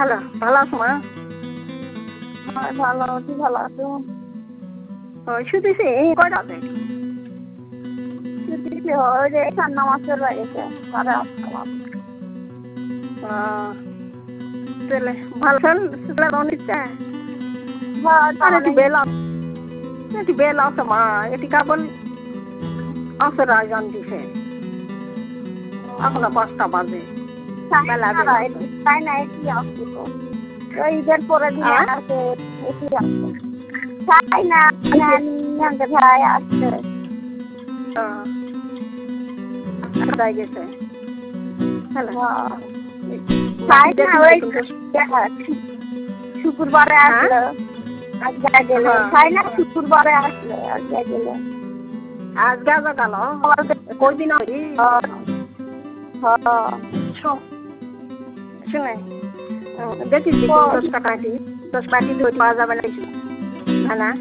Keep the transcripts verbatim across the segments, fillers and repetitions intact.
Hello, ভালো আছো মা? হ্যাঁ ভালো আছি, ভালো আছো? ওই শুতেছি এই কয়টা বাজে? শুতেছি ওই যে এখান নামাজের রয়েছে সাড়ে আটটা বাজে। তাহলে ভালো শুনলে অনিচ্ছা হ্যাঁ আর একটু বেলা একটু বেলা আছে মা এটি কেবল আসর আয়োজন দিছে এখনো পাঁচটা বাজে। তাই না এটি আসছে তো ঈদের পরে দিনে আসে এটি আসছে তাই না ভাই আসছে কোথায় গেছে? শুক্রবারে আসলো আজকে গেলে তাই না শুক্রবারে আসলো আজকে গেলে আজ গাজা গেল কয়দিন শুনে দেখিস দশ টাকা দশ পাটি পাওয়া যাবে না না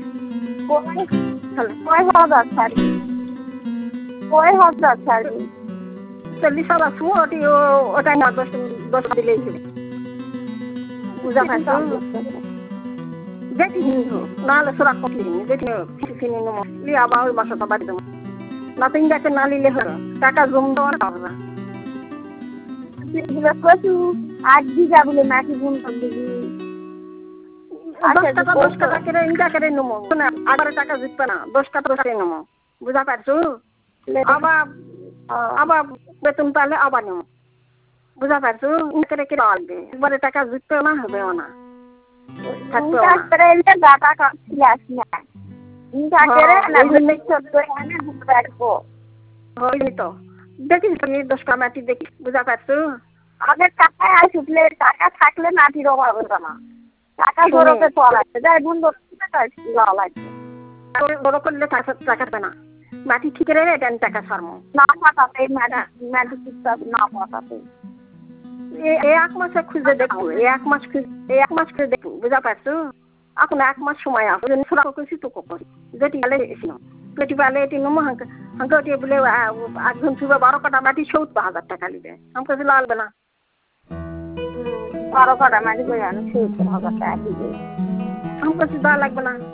কয় হাজার ছাড়ি কয় হাজার ছাড়ি চল্লিশ হাজার শু ওটি ওটাই না দশ দশ দিলেই বুঝা পাইছো দেখি নাহলে সোরা কপি দেখি চিনি নেবো লিয়ে আবার ওই মাসটা বাড়ি দেবো না তো ইন্ডাকে না নিলে হলো টাকা জম দেওয়ার পাবো না কচু আট বিঘা বলে মাটি গুণ দিবি দশ টাকা দশ টাকা করে ইন্ডা করে নেবো আবার টাকা জিতবে না দশ টাকা দশ টাকা নেবো বুঝা পারছো আবার আবার বেতন পাইলে আবার নেবো বুঝা পারছো করে কে আসবে একবারে টাকা জিতবে না হবেও না দেখিস দশ টাকা মাটি দেখি বুঝা পারছো আগের টাকায় আসলে টাকা থাকলে মাটির অভাব হবে না টাকা ধরতে চলাচ্ছে যাই বন্ধ লাগবে বড় করলে টাকা পাবে না মাটি ঠিক রে টাকা ছাড়বো না পাঠাতে মাটি ঠিকঠাক না পাঠাতে এই এক মাসে খুঁজে দেখবো এই এক মাস খুঁজে এই এক মাস খুঁজে দেখবো বুঝা পারছো এখন এক মাস সময় আছে করছি তো কখন যেটি গেলে পেটি পালে এটি নমো হাঁকে হাঁকে ওটি বলে একজন চুবে বারো কাটা মাটি সত্তর হাজার টাকা নিবে আমাকে কাছে লাগবে না বারো কাটা মাটি করে আমি সত্তর হাজার টাকা দিবে আমার কাছে দেওয়া লাগবে না